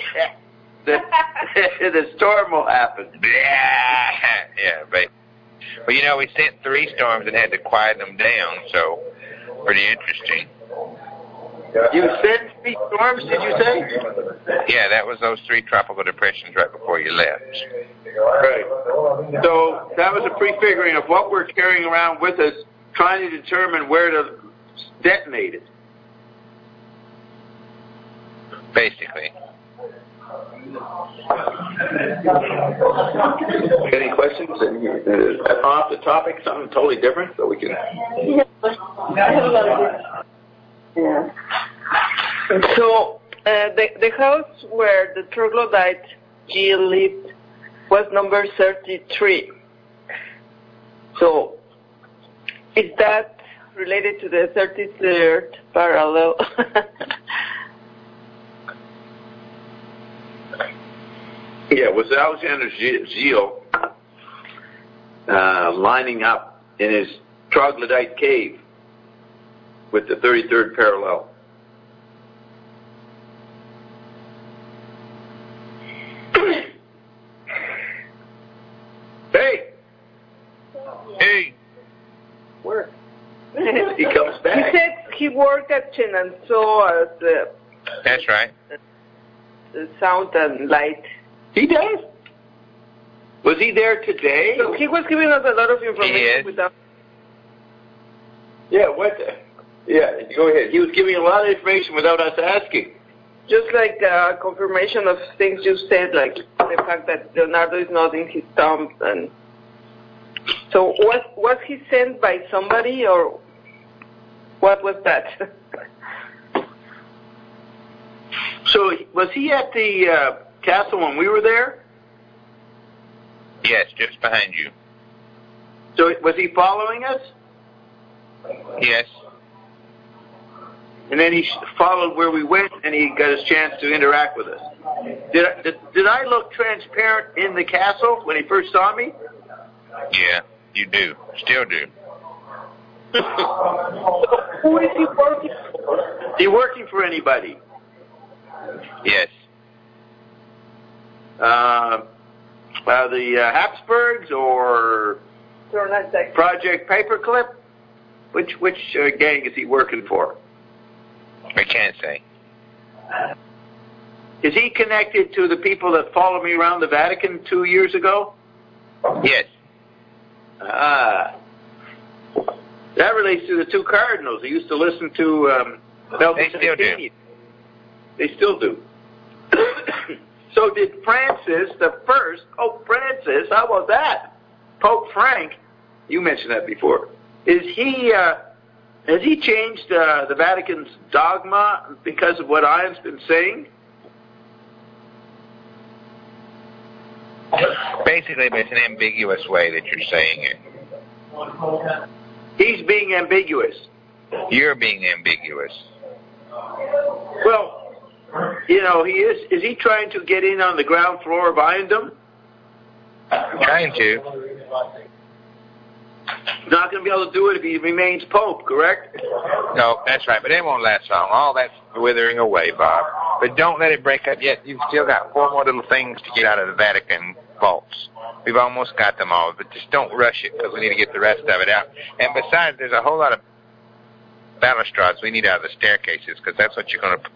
C: the storm will happen.
B: Yeah, right. Well, you know, we sent 3 storms and had to quiet them down, so pretty interesting.
C: You sent 3 storms, did you say?
B: Yeah, that was those 3 tropical depressions right before you left.
C: Right. So that was a prefiguring of what we're carrying around with us, trying to determine where to detonate it.
B: Basically.
C: Any questions? Off the topic, something totally different, so we can.
D: Yeah. So the house where the troglodyte Jill lived was number 33. So is that related to the 33rd parallel?
C: Yeah, it was Alexander Gilles lining up in his troglodyte cave with the 33rd parallel. Hey!
B: Hey!
D: Where?
C: He comes back.
D: He said he worked at Chenanceau as
B: That's right.
D: sound and light.
C: He does? Was he there today?
D: So he was giving us a lot of information without.
C: Yeah, what? Yeah, go ahead. He was giving a lot of information without us asking.
D: Just like confirmation of things you said, like the fact that Leonardo is not in his tomb. And so was he sent by somebody, or what was that?
C: So was he at the castle when we were there?
B: Yes, just behind you.
C: So was he following us?
B: Yes.
C: And then he followed where we went, and he got his chance to interact with us. Did I look transparent in the castle when he first saw me?
B: Yeah, you do. Still do.
D: Who is he working for?
C: Is he working for anybody?
B: Yes.
C: The Habsburgs or Project Paperclip? Which gang is he working for?
B: I can't say.
C: Is he connected to the people that followed me around the Vatican 2 years ago?
B: Yes.
C: That relates to the two cardinals. He used to listen to
B: They still do.
C: They still do. So did Francis the First? Oh, Francis, how about that? Pope Frank, you mentioned that before. Is he? Has he changed the Vatican's dogma because of what Ian's been saying?
B: Basically, it's an ambiguous way that you're saying it.
C: He's being ambiguous.
B: You're being ambiguous.
C: Well, he is. Is he trying to get in on the ground floor of Iandom?
B: Trying to.
C: Not going to be able to do it if he remains Pope, correct?
B: No, that's right, but it won't last long. All that's withering away, Bob. But don't let it break up yet. You've still got 4 more little things to get out of the Vatican vaults. We've almost got them all, but just don't rush it because we need to get the rest of it out. And besides, there's a whole lot of balustrades we need out of the staircases because that's what you're going to...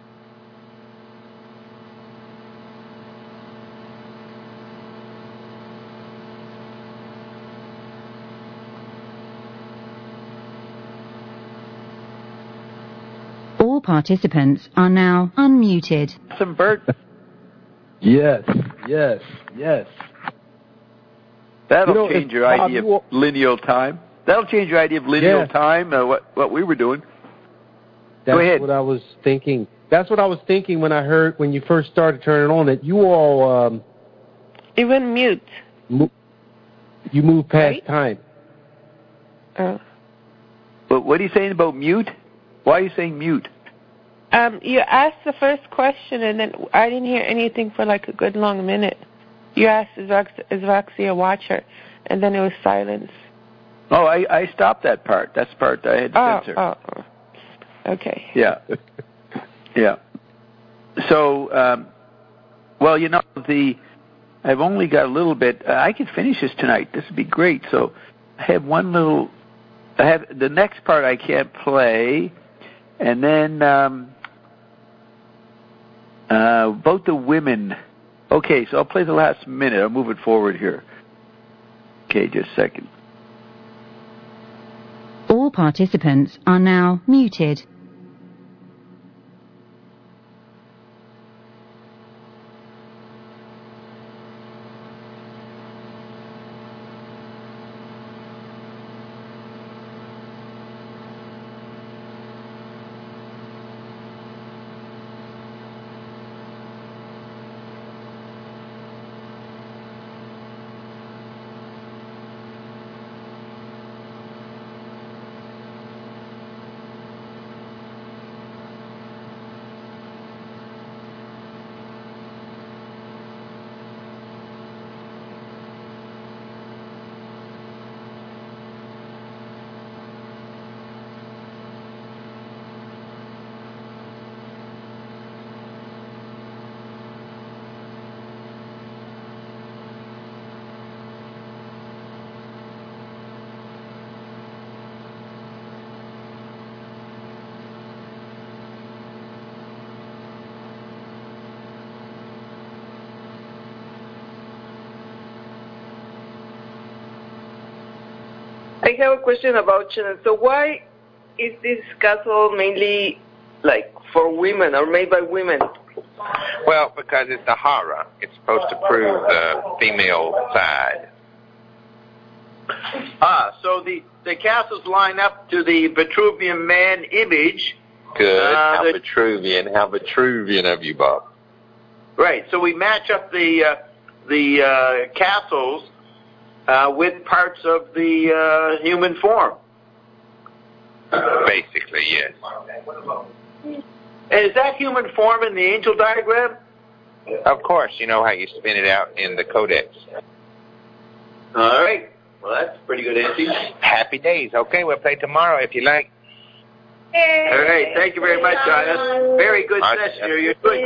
F: All participants are now unmuted.
A: Some Bert.
H: Yes.
A: That'll change your idea of lineal time. That'll change your idea of lineal time, what we were doing.
H: That's
A: Go ahead.
H: What I was thinking. That's what I was thinking when I heard, when you first started turning on, that you all...
G: Even mute.
H: You move past time.
A: But what are you saying about mute? Why are you saying mute?
G: You asked the first question, and then I didn't hear anything for like a good long minute. You asked, is Roxy a watcher? And then it was silence.
A: Oh, I stopped that part. That's the part I had to censor.
G: Oh. Okay.
A: Yeah. Yeah. So, I've only got a little bit. I could finish this tonight. This would be great. So I have the next part I can't play. And then about the women. Okay, so I'll play the last minute. I'll move it forward here. Okay, just a second.
F: All participants are now muted.
D: I have a question about Shannon. So why is this castle mainly like for women or made by women?
B: Well, because it's a horror. It's supposed to prove the female side.
C: So the castles line up to the Vitruvian Man image.
B: Good. How Vitruvian of you, Bob.
C: Right. So we match up the castles with parts of the human form.
B: Basically, yes.
C: And is that human form in the angel diagram?
B: Of course. You know how you spin it out in the codex.
C: All right. Well, that's a pretty good answer.
B: Happy days. Okay, we'll play tomorrow if you like.
C: All right. Thank you very much, Ryan. Very good session here. You're doing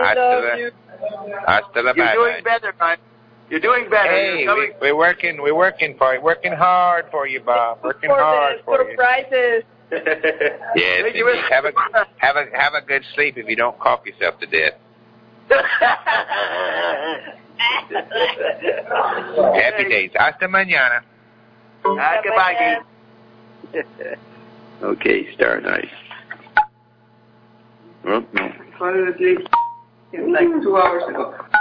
C: better, Ryan. You're doing better.
B: Hey, we're working for you. Working hard for you, Bob. Working hard for you.
D: Surprises.
B: Yes, indeed. Have a good sleep if you don't cough yourself to death. Happy days. Hasta mañana.
C: Goodbye. Okay, Star Nice. Oh, no.
D: Like 2 hours ago.